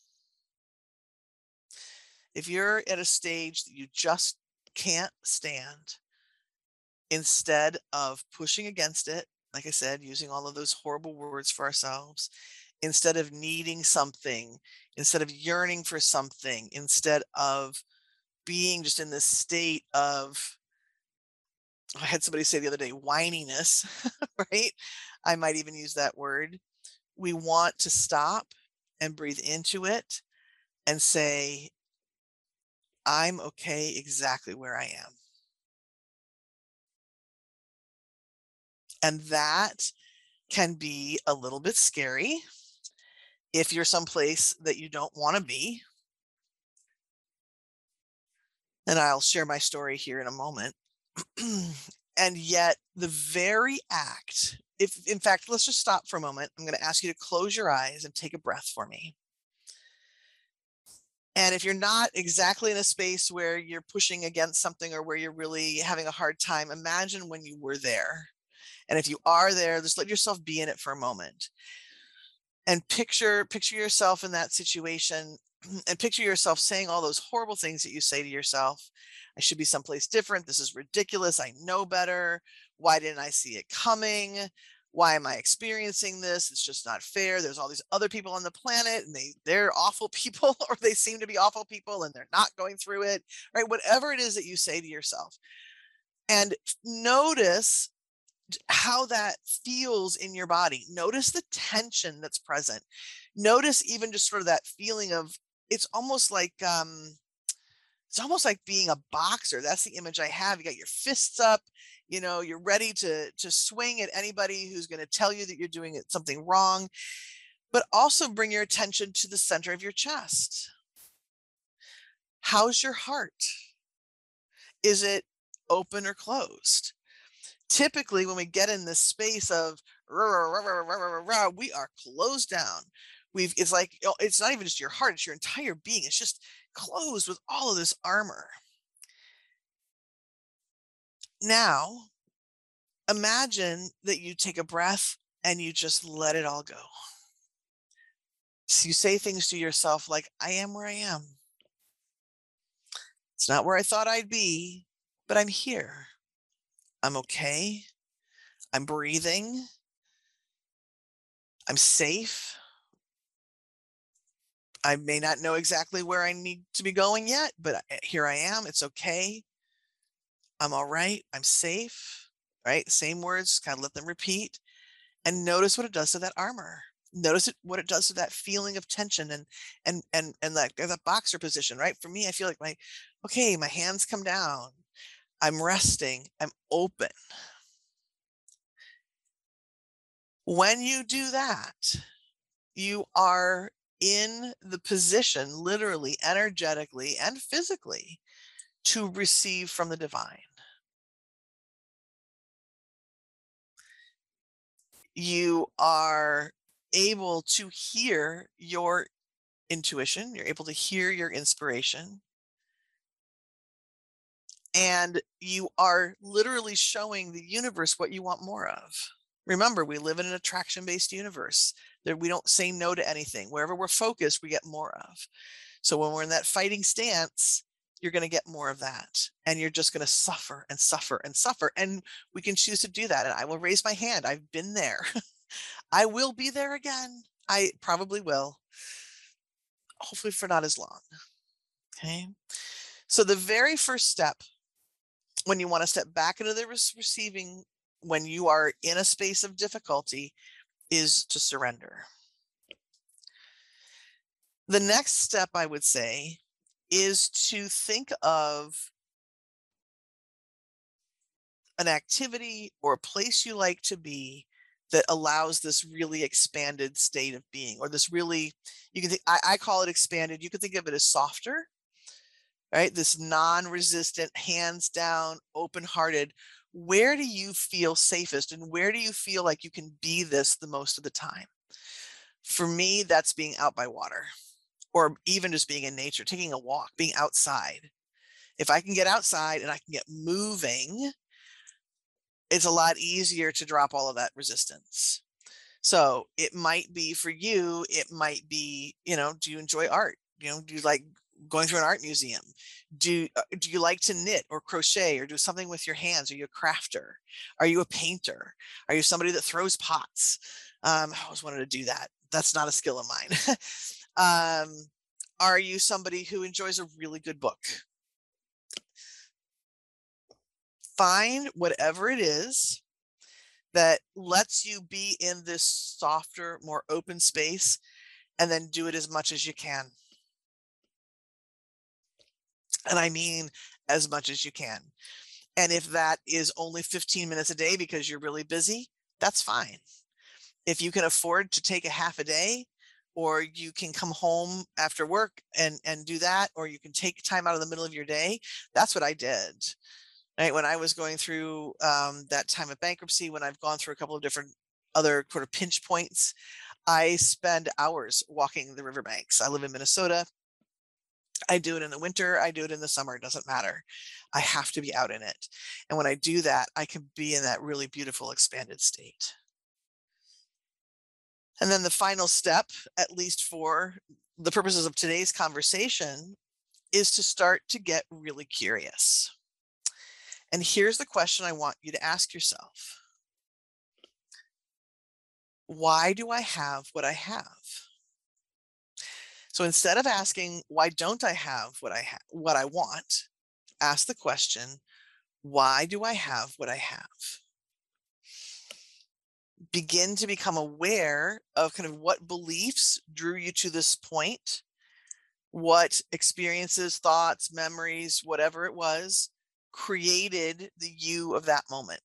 If you're at a stage that you just can't stand, instead of pushing against it, like I said, using all of those horrible words for ourselves, instead of needing something, instead of yearning for something, instead of being just in this state of, I had somebody say the other day, whininess, right? I might even use that word. We want to stop and breathe into it and say, I'm okay exactly where I am. And that can be a little bit scary if you're someplace that you don't want to be. And I'll share my story here in a moment. And yet the very act, if in fact, let's just stop for a moment. I'm going to ask you to close your eyes and take a breath for me. And if you're not exactly in a space where you're pushing against something or where you're really having a hard time, imagine when you were there. And if you are there, just let yourself be in it for a moment. And picture, picture yourself in that situation, and picture yourself saying all those horrible things that you say to yourself. I should be someplace different. This is ridiculous. I know better. Why didn't I see it coming? Why am I experiencing this? It's just not fair. There's all these other people on the planet and they, they're awful people, or they seem to be awful people and they're not going through it, right? Whatever it is that you say to yourself. And notice how that feels in your body. Notice the tension that's present. Notice even just sort of that feeling of, it's almost like, um, it's almost like being a boxer. That's the image I have. You got your fists up, you know, you're ready to, to swing at anybody who's going to tell you that you're doing it, something wrong, but also bring your attention to the center of your chest. How's your heart? Is it open or closed? Typically, when we get in this space of rah, rah, rah, rah, rah, rah, we are closed down. We've, it's like, it's not even just your heart, it's your entire being. It's just closed with all of this armor. Now, imagine that you take a breath and you just let it all go. So you say things to yourself like, I am where I am. It's not where I thought I'd be, but I'm here. I'm okay. I'm breathing. I'm safe. I may not know exactly where I need to be going yet, but here I am. It's okay. I'm all right. I'm safe, right? Same words, kind of let them repeat, and notice what it does to that armor. Notice it, what it does to that feeling of tension and, and, and, and that, that boxer position, right? For me, I feel like my, okay, my hands come down. I'm resting. I'm open. When you do that, you are in the position, literally, energetically, and physically, to receive from the divine. You are able to hear your intuition. You're able to hear your inspiration. And you are literally showing the universe what you want more of. Remember, we live in an attraction-based universe. That we don't say no to anything. Wherever we're focused, we get more of. So when we're in that fighting stance, you're going to get more of that. And you're just going to suffer and suffer and suffer. And we can choose to do that. And I will raise my hand. I've been there. I will be there again. I probably will. Hopefully for not as long. Okay. So the very first step, when you want to step back into the receiving, when you are in a space of difficulty, is to surrender. The next step, I would say, is to think of an activity or a place you like to be that allows this really expanded state of being, or this really, you can think, I, I call it expanded. You can think of it as softer, right? This non-resistant, hands down, open-hearted. Where do you feel safest, and where do you feel like you can be this the most of the time? For me, that's being out by water, or even just being in nature, taking a walk, being outside. If I can get outside and I can get moving, it's a lot easier to drop all of that resistance. So it might be for you, it might be, you know, do you enjoy art? You know, do you like going through an art museum? Do, do you like to knit or crochet or do something with your hands? Are you a crafter? Are you a painter? Are you somebody that throws pots? Um, I always wanted to do that. That's not a skill of mine. um, are you somebody who enjoys a really good book? Find whatever it is that lets you be in this softer, more open space, and then do it as much as you can. And I mean as much as you can. And if that is only fifteen minutes a day because you're really busy, that's fine. If you can afford to take a half a day, or you can come home after work and, and do that, or you can take time out of the middle of your day, that's what I did. Right? When I was going through um, that time of bankruptcy, when I've gone through a couple of different other sort of pinch points, I spend hours walking the riverbanks. I live in Minnesota. I do it in the winter. I do it in the summer. It doesn't matter. I have to be out in it. And when I do that, I can be in that really beautiful expanded state. And then the final step, at least for the purposes of today's conversation, is to start to get really curious. And here's the question I want you to ask yourself. Why do I have what I have? So instead of asking, why don't I have what I have, what I want, ask the question, why do I have what I have? Begin to become aware of kind of what beliefs drew you to this point, what experiences, thoughts, memories, whatever it was, created the you of that moment.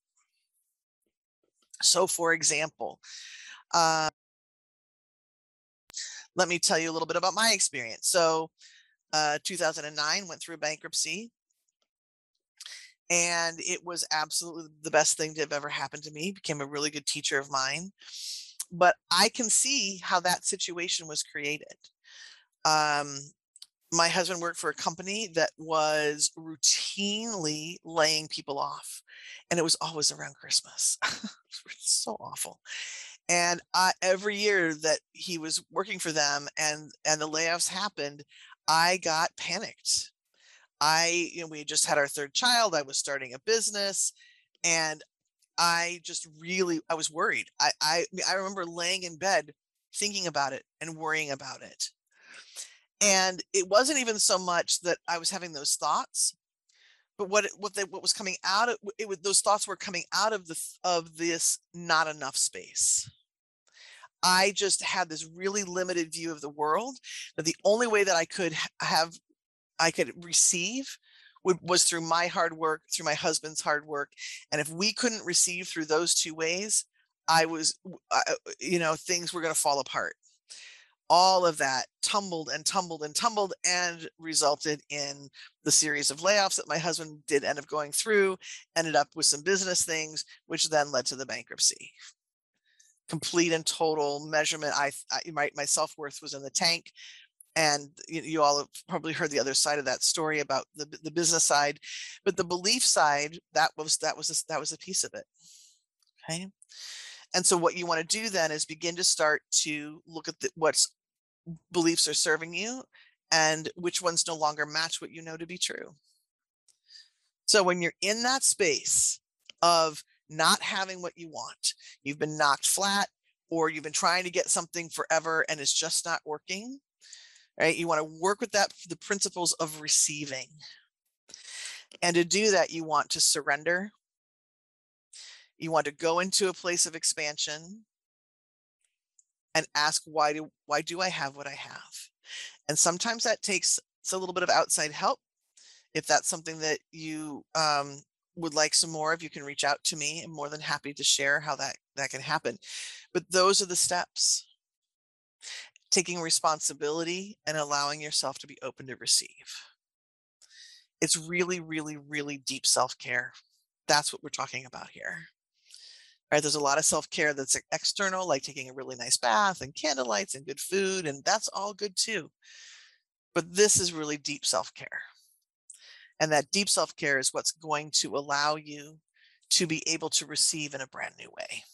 So for example, uh, let me tell you a little bit about my experience. So uh, two thousand nine, went through bankruptcy, and it was absolutely the best thing to have ever happened to me. Became a really good teacher of mine. But I can see how that situation was created. Um, my husband worked for a company that was routinely laying people off, and it was always around Christmas. It's so awful. And uh, every year that he was working for them and, and the layoffs happened, I got panicked. I, you know, we had just had our third child. I was starting a business, and I just really, I was worried. I, I, I remember laying in bed thinking about it and worrying about it. And it wasn't even so much that I was having those thoughts, but what, what, they, what was coming out of it, was, those thoughts were coming out of the, of this not enough space. I just had this really limited view of the world, that the only way that I could have, I could receive would, was through my hard work, through my husband's hard work. And if we couldn't receive through those two ways, I was, I, you know, things were going to fall apart. All of that tumbled and tumbled and tumbled and resulted in the series of layoffs that my husband did end up going through, ended up with some business things, which then led to the bankruptcy. complete and total measurement. I, I my, my self-worth was in the tank. And you, you all have probably heard the other side of that story about the, the business side, but the belief side, that was, that was, a, that was a piece of it. Okay. And so what you want to do then is begin to start to look at the, what's beliefs are serving you and which ones no longer match what you know to be true. So when you're in that space of not having what you want, you've been knocked flat, or you've been trying to get something forever and it's just not working, right? You want to work with that, the principles of receiving. And to do that, you want to surrender. You want to go into a place of expansion and ask, why do, why do I have what I have? And sometimes that takes a little bit of outside help. If that's something that you um, would like some more of, you can reach out to me. I'm more than happy to share how that, that can happen. But those are the steps. Taking responsibility and allowing yourself to be open to receive. It's really, really, really deep self-care. That's what we're talking about here. Right? There's a lot of self-care that's external, like taking a really nice bath and candlelights and good food, and that's all good too. But this is really deep self-care. And that deep self-care is what's going to allow you to be able to receive in a brand new way.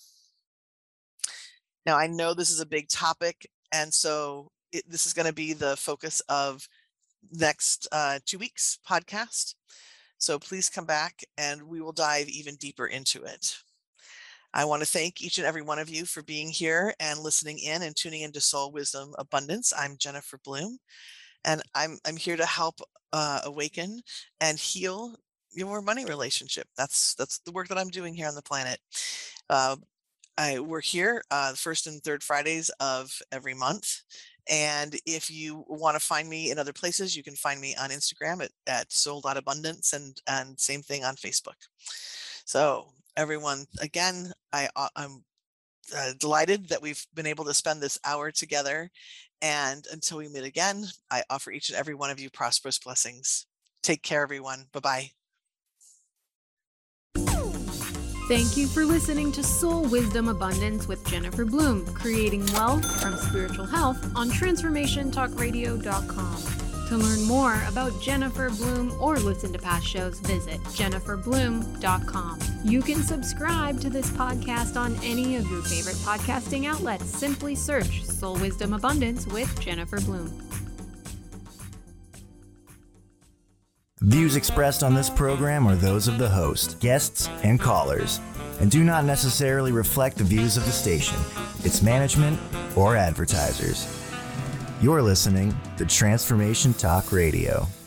Now, I know this is a big topic, and so it, this is going to be the focus of next uh, two weeks podcast. So please come back and we will dive even deeper into it. I want to thank each and every one of you for being here and listening in and tuning into Soul Wisdom Abundance. I'm Jennifer Bloom, and I'm I'm here to help uh, awaken and heal your money relationship. That's that's the work that I'm doing here on the planet. Uh, I, we're here uh, the first and third Fridays of every month. And if you want to find me in other places, you can find me on Instagram at, at soul dot abundance, and, and same thing on Facebook. So everyone, again, I, I'm uh, delighted that we've been able to spend this hour together. And until we meet again, I offer each and every one of you prosperous blessings. Take care, everyone. Bye-bye. Thank you for listening to Soul Wisdom Abundance with Jennifer Bloom, creating wealth from spiritual health on transformation talk radio dot com. To learn more about Jennifer Bloom or listen to past shows, visit jennifer bloom dot com. You can subscribe to this podcast on any of your favorite podcasting outlets. Simply search Soul Wisdom Abundance with Jennifer Bloom. Views expressed on this program are those of the host, guests, and callers, and do not necessarily reflect the views of the station, its management, or advertisers. You're listening to Transformation Talk Radio.